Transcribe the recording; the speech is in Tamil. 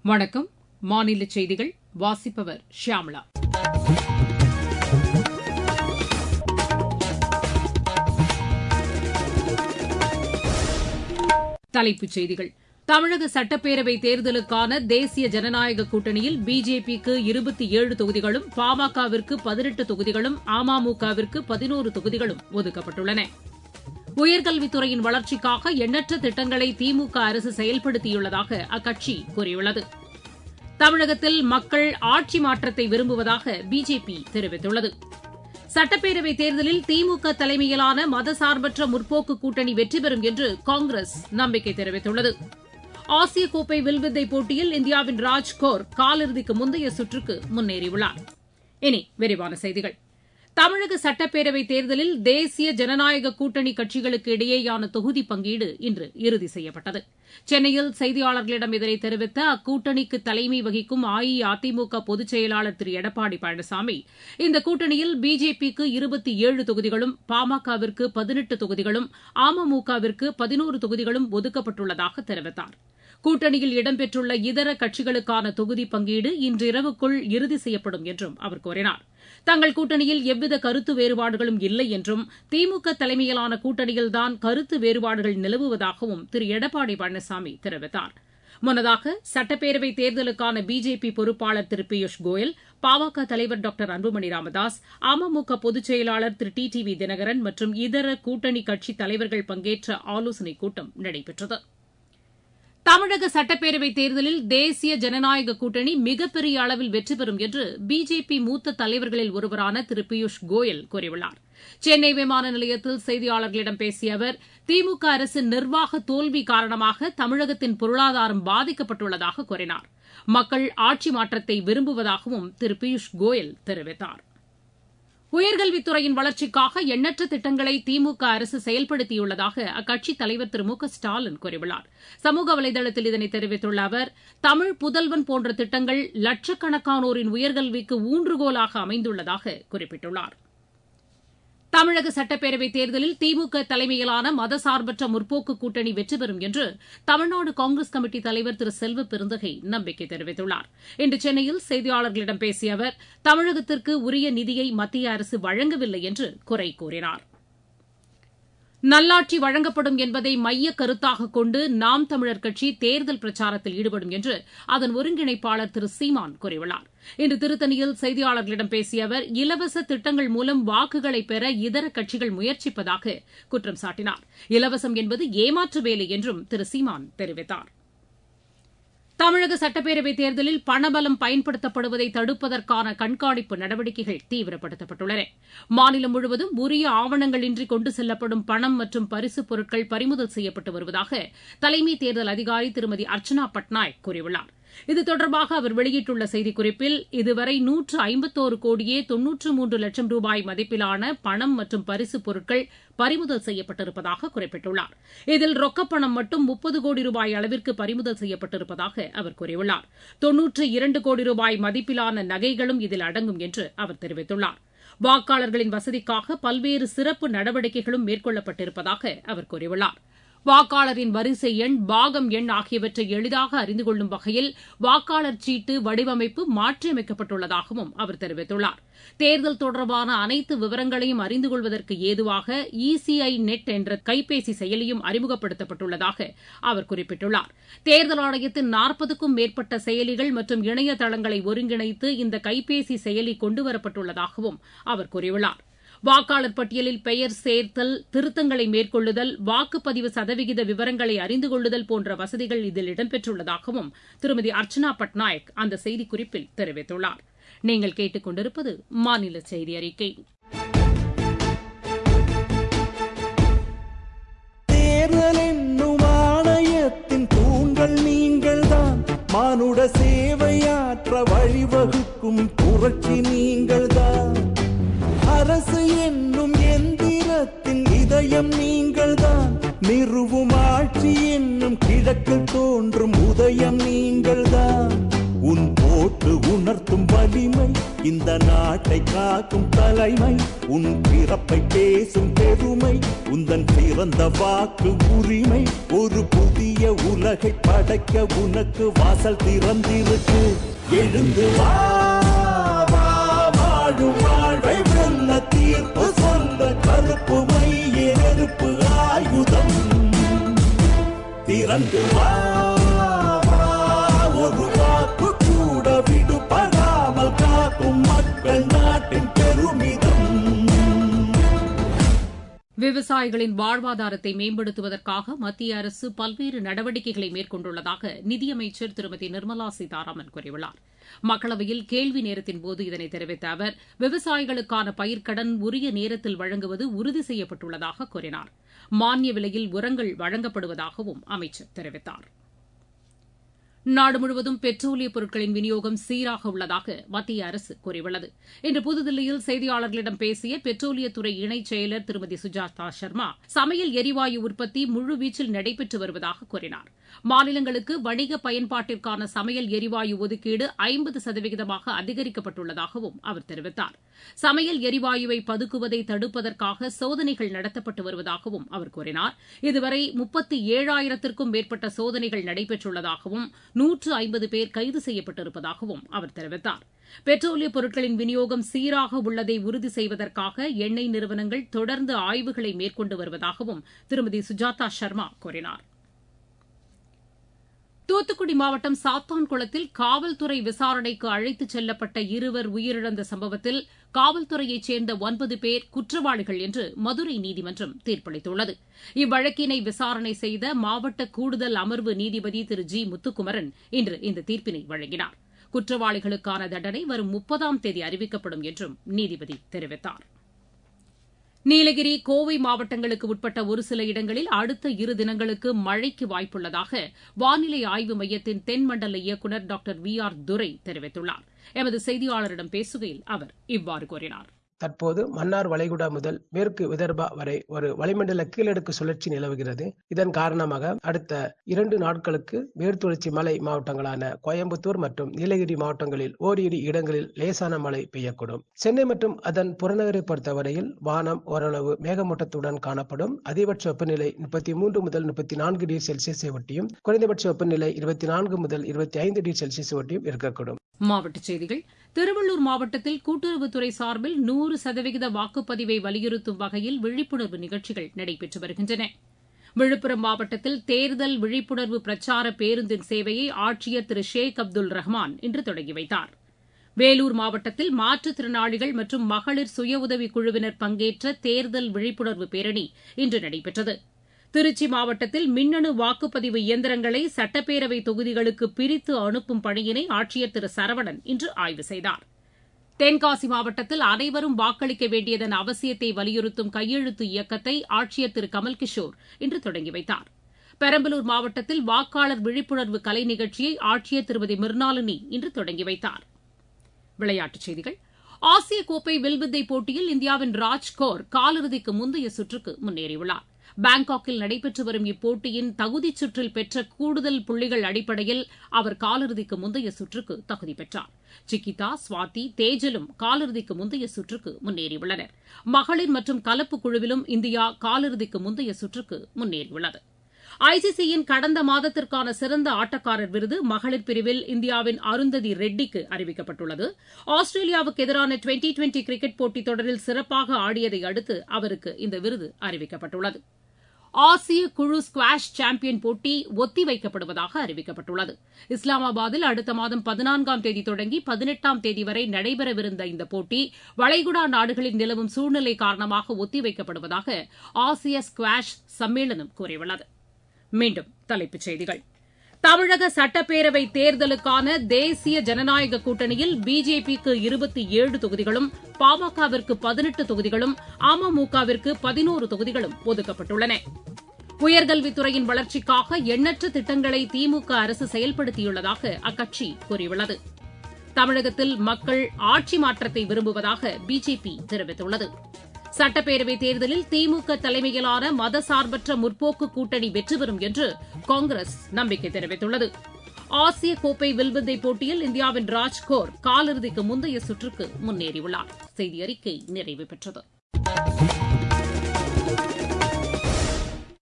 வணக்கம். மாநில செய்திகள் வாசிப்பவர் ஷியாமளா. தலைப்புச் செய்திகள். தமிழக சட்டப்பேரவை தேர்தலுக்கான தேசிய ஜனநாயக கூட்டணியில் பிஜேபிக்கு 27 தொகுதிகளும், பாமகவிற்கு 18 தொகுதிகளும், அமமுகவிற்கு 11 தொகுதிகளும் ஒதுக்கப்பட்டுள்ளன. உயர்கல்வித்துறையின் வளர்ச்சிக்காக எண்ணற்ற திட்டங்களை திமுக அரசு செயல்படுத்தியுள்ளதாக அக்கட்சி கூறியுள்ளது. தமிழகத்தில் மக்கள் ஆட்சி மாற்றத்தை விரும்புவதாக பிஜேபி தெரிவித்துள்ளது. சட்டப்பேரவைத் தேர்தலில் திமுக தலைமையிலான மதசார்பற்ற முற்போக்கு கூட்டணி வெற்றி பெறும் என்று காங்கிரஸ் நம்பிக்கை தெரிவித்துள்ளது. ஆசிய கோப்பை வில்வித்தை போட்டியில் இந்தியாவின் ராஜ்கோர் காலிறுதிக்கு முந்தைய சுற்றுக்கு முன்னேறியுள்ளார். இனி விரிவான செய்திகள். தமிழக சட்டப்பேரவைத் தேர்தலில் தேசிய ஜனநாயக கூட்டணி கட்சிகளுக்கு இடையேயான தொகுதி பங்கீடு இன்று இறுதி செய்யப்பட்டது. சென்னையில் செய்தியாளர்களிடம் இதனை தெரிவித்த அக்கூட்டணிக்கு தலைமை வகிக்கும் அஇஅதிமுக பொதுச் செயலாளர் திரு எடப்பாடி பழனிசாமி, இந்த கூட்டணியில் பிஜேபிக்கு 27 தொகுதிகளும், பாமகவிற்கு 18 தொகுதிகளும், அமமுகவிற்கு 11 தொகுதிகளும் ஒதுக்கப்பட்டுள்ளதாக தெரிவித்தார். கூட்டணியில் இடம்பெற்றுள்ள இதர கட்சிகளுக்கான தொகுதி பங்கீடு இன்றிரவுக்குள் இறுதி செய்யப்படும் என்றும் அவர் கூறினார். தங்கள் கூட்டணியில் எவ்வித கருத்து வேறுபாடுகளும் இல்லை என்றும், திமுக தலைமையிலான கூட்டணியில்தான் கருத்து வேறுபாடுகள் நிலவுவதாகவும் திரு எடப்பாடி பழனிசாமி தெரிவித்தார். முன்னதாக சட்டப்பேரவைத் தேர்தலுக்கான பிஜேபி பொறுப்பாளர் திரு பியூஷ் கோயல், பாமக தலைவர் டாக்டர் அன்புமணி ராமதாஸ், அமமுக பொதுச் செயலாளர் திரு டிடிவி தினகரன் மற்றும் இதர கூட்டணி கட்சித் தலைவர்கள் பங்கேற்ற ஆலோசனைக் கூட்டம் நடைபெற்றது. தமிழக சட்டப்பேரவைத் தேர்தலில் தேசிய ஜனநாயக கூட்டணி மிகப்பெரிய அளவில் வெற்றி பெறும் என்று பிஜேபி மூத்த தலைவர்களில் ஒருவரான திரு பியூஷ் கோயல் கூறியுள்ளார். சென்னை விமான நிலையத்தில் செய்தியாளர்களிடம் பேசிய அவர், திமுக அரசின் நிர்வாக தோல்வி காரணமாக தமிழகத்தின் பொருளாதாரம் பாதிக்கப்பட்டுள்ளதாக கூறினார். மக்கள் ஆட்சி மாற்றத்தை விரும்புவதாகவும் திரு பியூஷ் கோயல் தெரிவித்தார். உயர்கல்வித்துறையின் வளர்ச்சிக்காக எண்ணற்ற திட்டங்களை திமுக அரசு செயல்படுத்தியுள்ளதாக அக்கட்சித் தலைவர் திரு மு க ஸ்டாலின் கூறியுள்ளார். சமூக வலைதளத்தில் இதனை தெரிவித்துள்ள அவர், தமிழ் புதல்வன் போன்ற திட்டங்கள் லட்சக்கணக்கானோரின் உயர்கல்விக்கு ஊன்றுகோலாக அமைந்துள்ளதாக குறிப்பிட்டுள்ளார். தமிழக சட்டப்பேரவைத் தேர்தலில் திமுக தலைமையிலான மதசார்பற்ற முற்போக்கு கூட்டணி வெற்றி பெறும் என்று தமிழ்நாடு காங்கிரஸ் கமிட்டி தலைவர் திரு செல்வ பெருந்தகை நம்பிக்கை தெரிவித்துள்ளார். இன்று சென்னையில் செய்தியாளர்களிடம் பேசிய அவர், தமிழகத்திற்கு உரிய நிதியை மத்திய அரசு வழங்கவில்லை என்று குறை கூறினார். நல்லாட்சி வழங்கப்படும் என்பதை மையக் கருத்தாக கொண்டு நாம் தமிழர் கட்சி தேர்தல் பிரச்சாரத்தில் ஈடுபடும் என்று அதன் ஒருங்கிணைப்பாளர் திரு சீமான் கூறியுள்ளார். இன்று திருத்தணியில் செய்தியாளர்களிடம் பேசிய அவர், இலவச திட்டங்கள் மூலம் வாக்குகளை பெற இதர கட்சிகள் முயற்சிப்பதாக குற்றம் சாட்டினார். இலவசம் என்பது ஏமாற்று வேலை என்றும் திரு சீமான் தெரிவித்தார். தமிழக சட்டப்பேரவைத் தேர்தலில் பணபலம் பயன்படுத்தப்படுவதை தடுப்பதற்கான கண்காணிப்பு நடவடிக்கைகள் தீவிரப்படுத்தப்பட்டுள்ளன. மாநிலம் முழுவதும் உரிய ஆவணங்களின்றி கொண்டு செல்லப்படும் பணம் மற்றும் பரிசுப் பொருட்கள் பறிமுதல் செய்யப்பட்டு வருவதாக தலைமை தேர்தல் அதிகாரி திருமதி அர்ச்சனா பட்நாயக் கூறியுள்ளார். இது தொடர்பாக அவர் வெளியிட்டுள்ள செய்திக்குறிப்பில், இதுவரை 151 கோடியே 93 லட்சம் ரூபாய் மதிப்பிலான பணம் மற்றும் பரிசுப் பொருட்கள் பறிமுதல் செய்யப்பட்டிருப்பதாக குறிப்பிட்டுள்ளார். இதில் ரொக்கப்பணம் மட்டும் 30 கோடி ரூபாய் அளவிற்கு பறிமுதல் செய்யப்பட்டிருப்பதாக அவர் கூறியுள்ளார். 92 கோடி ரூபாய் மதிப்பிலான நகைகளும் இதில் அடங்கும் என்று அவர் தெரிவித்துள்ளார். வாக்காளர்களின் வசதிக்காக பல்வேறு சிறப்பு நடவடிக்கைகளும் மேற்கொள்ளப்பட்டிருப்பதாக அவர் கூறியுள்ளார். வாக்காளரின் வரிசை எண், பாகம் எண் ஆகியவற்றை எளிதாக அறிந்து கொள்ளும் வகையில் வாக்காளர் சீட்டு வடிவமைப்பு மாற்றியமைக்கப்பட்டுள்ளதாகவும் அவர் தெரிவித்துள்ளார். தேர்தல் தொடர்பான அனைத்து விவரங்களையும் அறிந்து கொள்வதற்கு ஏதுவாக இசிஐ நெட் என்ற கைபேசி செயலியும் அறிமுகப்படுத்தப்பட்டுள்ளதாக அவர் குறிப்பிட்டுள்ளார். தேர்தல் ஆணையத்தின் 40க்கும் மேற்பட்ட செயலிகள் மற்றும் இணையதளங்களை ஒருங்கிணைத்து இந்த கைபேசி செயலி கொண்டுவரப்பட்டுள்ளதாகவும் அவர் கூறியுள்ளார். வாக்காளர் பட்டியலில் பெயர் சேர்த்தல், திருத்தங்களை மேற்கொள்ளுதல், வாக்குப்பதிவு சதவிகித விவரங்களை அறிந்து கொள்ளுதல் போன்ற வசதிகள் இதில் இடம்பெற்றுள்ளதாகவும் திருமதி அர்ச்சனா பட்நாயக் அந்த செய்திக்குறிப்பில் தெரிவித்துள்ளார். நீங்கள் கேட்டுக் கொண்டிருப்பது மாநில செய்தி அறிக்கை. தேர்தல் என்னும் ஆணையத்தின் தூண்கள் நீங்கள்தான், மானுட சேவையாற்ற வழிவகுக்கும் புரட்சி நீங்கள்தான், அரசு என்னும் எந்திரத்தின் இதயம் நீங்கள்தான், நிறுவும் ஆட்சி என்னும் கிழக்கில் தோன்றும் உதயம் நீங்கள்தான், உன் போட்டு உணர்த்தும் வலிமை, இந்த நாட்டை காக்கும் தலைமை, உன் பிறப்பை பேசும் பெருமை, உந்தன் பிறந்த வாக்கு உரிமை, ஒரு புதிய உலகை படைக்க உனக்கு வாசல் திறந்திருக்கு. எழுந்து வா, வாழும் வாழ்வை வெல்ல தீர்ப்பு சொல்ல கருப்பு மைய நெருப்பு ஆயுதம். திறந்து வா, ஒரு வாக்கு கூட விடுபடாமல் காக்கும் மக்கள் நாட்டின் பெருமிதம். விவசாயிகளின் வாழ்வாதாரத்தை மேம்படுத்துவதற்காக மத்திய அரசு பல்வேறு நடவடிக்கைகளை மேற்கொண்டுள்ளதாக நிதியமைச்சர் திருமதி நிர்மலா சீதாராமன் கூறியுள்ளார். மக்களவையில் கேள்வி நேரத்தின்போது இதனை தெரிவித்த அவர், விவசாயிகளுக்கான பயிர்க்கடன் உரிய நேரத்தில் வழங்குவது உறுதி செய்யப்பட்டுள்ளதாக கூறினார். மானிய விலையில் உரங்கள் வழங்கப்படுவதாகவும் அமைச்சர் தெரிவித்தார். நாடு முழுவதும் பெட்ரோலியப் பொருட்களின் விநியோகம் சீராக உள்ளதாக மத்திய அரசு கூறியுள்ளது. இன்று புதுதில்லியில் செய்தியாளர்களிடம் பேசிய பெட்ரோலியத்துறை இணைச் செயலர் திருமதி சுஜாதா சர்மா, சமையல் எரிவாயு உற்பத்தி முழுவீச்சில் நடைபெற்று வருவதாக கூறினார். மாநிலங்களுக்கு வணிக பயன்பாட்டிற்கான சமையல் எரிவாயு ஒதுக்கீடு 50% அதிகரிக்கப்பட்டுள்ளதாகவும் அவர் தெரிவித்தார். சமையல் எரிவாயுவை பதுக்குவதை தடுப்பதற்காக சோதனைகள் நடத்தப்பட்டு வருவதாகவும் அவர் கூறினார். இதுவரை 37,000க்கும் மேற்பட்ட சோதனைகள் நடைபெற்றுள்ளதாகவும் 150 பேர் கைது செய்யப்பட்டிருப்பதாகவும் அவர் தெரிவித்தார். பெட்ரோலியப் பொருட்களின் விநியோகம் சீராக உள்ளதை உறுதி செய்வதற்காக எண்ணெய் நிறுவனங்கள் தொடர்ந்து ஆய்வுகளை மேற்கொண்டு வருவதாகவும் திருமதி சுஜாதா சர்மா கூறினார். தூத்துக்குடி மாவட்டம் சாத்தான்குளத்தில் காவல்துறை விசாரணைக்கு அழைத்துச் செல்லப்பட்ட இருவர் உயிரிழந்த சம்பவத்தில் காவல்துறையைச் சேர்ந்த 9 பேர் குற்றவாளிகள் என்று மதுரை நீதிமன்றம் தீர்ப்பளித்துள்ளது. இவ்வழக்கினை விசாரணை செய்த மாவட்ட கூடுதல் அமர்வு நீதிபதி திரு ஜி முத்துக்குமரன் இன்று இந்த தீர்ப்பினை வழங்கினார். குற்றவாளிகளுக்கான தண்டனை வரும் 30ஆம் தேதி அறிவிக்கப்படும் என்றும் நீதிபதி தெரிவித்தார். நீலகிரி, கோவை மாவட்டங்களுக்கு உட்பட்ட ஒரு சில இடங்களில் அடுத்த 2 தினங்களுக்கு மழைக்கு வாய்ப்புள்ளதாக வானிலை ஆய்வு மையத்தின் தென்மண்டல இயக்குநர் டாக்டர் VR துரை தெரிவித்துள்ளார். எமது செய்தியாளரிடம் பேசுகையில் அவர் இவ்வாறு கூறினார். தற்போது மன்னார் வளைகுடா முதல் மேற்கு விதர்பா வரை ஒரு வளிமண்டல கீழடுக்கு சுழற்சி நிலவுகிறது. இதன் காரணமாக அடுத்த 2 நாட்களுக்கு மேற்குத்தொடர்ச்சி மலை மாவட்டங்களான கோயம்புத்தூர் மற்றும் நீலகிரி மாவட்டங்களில் ஓரிரு இடங்களில் லேசான மழை பெய்யக்கூடும். சென்னை மற்றும் அதன் புறநகரை பொறுத்தவரையில் வானம் ஓரளவு மேகமூட்டத்துடன் காணப்படும். அதிகபட்ச வெப்பநிலை 33 முதல் 34 டிகிரி செல்சியஸை ஒட்டியும், குறைந்தபட்ச வெப்பநிலை 24 முதல் 25 டிகிரி செல்சியஸ் ஒட்டியும் இருக்கக்கூடும். மாவட்டச் செய்திகள். திருவள்ளூர் மாவட்டத்தில் கூட்டுறவுத்துறை சார்பில் 100% வாக்குப்பதிவை வலியுறுத்தும் வகையில் விழிப்புணர்வு நிகழ்ச்சிகள் நடைபெற்று வருகின்றன. விழுப்புரம் மாவட்டத்தில் தேர்தல் விழிப்புணர்வு பிரச்சார பேருந்தின் சேவையை ஆட்சியர் திரு ஷேக் அப்துல் ரஹ்மான் இன்று தொடங்கி வைத்தார். வேலூர் மாவட்டத்தில் மாற்றுத்திறனாளிகள் மற்றும் மகளிர் சுய உதவிக் குழுவினர் பங்கேற்ற தேர்தல் விழிப்புணர்வு பேரணி இன்று நடைபெற்றது. திருச்சி மாவட்டத்தில் மின்னணு வாக்குப்பதிவு இயந்திரங்களை சட்டப்பேரவை தொகுதிகளுக்கு பிரித்து அனுப்பும் பணியினை ஆட்சியர் திரு சரவணன் இன்று ஆய்வு செய்தார். தென்காசி மாவட்டத்தில் அனைவரும் வாக்களிக்க வேண்டியதன் அவசியத்தை வலியுறுத்தும் கையெழுத்து இயக்கத்தை ஆட்சியர் திரு கமல்கிஷோர் இன்று தொடங்கி வைத்தார். பெரம்பலூர் மாவட்டத்தில் வாக்காளர் விழிப்புணர்வு கலை நிகழ்ச்சியை ஆட்சியர் திருமதி மிர்னாலினி இன்று தொடங்கி வைத்தார். விளையாட்டுச் செய்திகள். ஆசிய கோப்பை வில்வித்தை போட்டியில் இந்தியாவின் ராஜ்கோர் காலிறுதிக்கு முந்தைய சுற்றுக்கு முன்னேறியுள்ளார். பாங்காக்கில் நடைபெற்று வரும் இப்போட்டியின் தகுதிச் சுற்றில் பெற்ற கூடுதல் புள்ளிகள் அடிப்படையில் அவர் காலிறுதிக்கு முந்தைய சுற்றுக்கு தகுதி பெற்றார். சிக்கிதா, ஸ்வாதி, தேஜலும் காலிறுதிக்கு முந்தைய சுற்றுக்கு முன்னேறியுள்ளனர். மகளிர் மற்றும் கலப்பு குழுவிலும் இந்தியா காலிறுதிக்கு முந்தைய சுற்றுக்கு முன்னேறியுள்ளது. ஐசிசியின் கடந்த மாதத்திற்கான சிறந்த ஆட்டக்காரர் விருது மகளிர் பிரிவில் இந்தியாவின் அருந்ததி ரெட்டிக்கு அறிவிக்கப்பட்டுள்ளது. ஆஸ்திரேலியாவுக்கு எதிரான டுவெண்டி கிரிக்கெட் போட்டித் தொடரில் சிறப்பாக ஆடியதை அடுத்து அவருக்கு இந்த விருது அறிவிக்கப்பட்டுள்ளது. ஆசிய குழு ஸ்குவாஷ் சாம்பியன் போட்டி ஒத்திவைக்கப்படுவதாக அறிவிக்கப்பட்டுள்ளது. இஸ்லாமாபாத்தில் அடுத்த மாதம் 14ஆம் தேதி தொடங்கி 18ஆம் தேதி வரை நடைபெறவிருந்த இந்த போட்டி வளைகுடா நாடுகளில் நிலவும் சூழ்நிலை காரணமாக ஒத்திவைக்கப்படுவதாக ஆசிய ஸ்குவாஷ் சம்மேளனம் கூறியுள்ளது. மீண்டும் தலைப்புச் செய்திகள். தமிழக சட்டப்பேரவை தேர்தலுக்கான தேசிய ஜனநாயக கூட்டணியில் பிஜேபிக்கு 27 தொகுதிகளும், பாமகவிற்கு 18 தொகுதிகளும், அமமுகவிற்கு 11 தொகுதிகளும் ஒதுக்கப்பட்டுள்ளன. உயர்கல்வித்துறையின் வளர்ச்சிக்காக எண்ணற்ற திட்டங்களை திமுக அரசு செயல்படுத்தியுள்ளதாக அக்கட்சி கூறியுள்ளது. தமிழகத்தில் மக்கள் ஆட்சி மாற்றத்தை விரும்புவதாக பிஜேபி தெரிவித்துள்ளது. சட்டப்பேரவைத் தேர்தலில் திமுக தலைமையிலான மதசார்பற்ற முற்போக்கு கூட்டணி வெற்றி பெறும் என்று காங்கிரஸ் நம்பிக்கை தெரிவித்துள்ளது. ஆசிய கோப்பை வில்வித்தை போட்டியில் இந்தியாவின் ராஜ்கோர் காலிறுதிக்கு முந்தைய சுற்றுக்கு முன்னேறியுள்ளார். செய்தி அறிக்கை நிறைவு பெற்றது.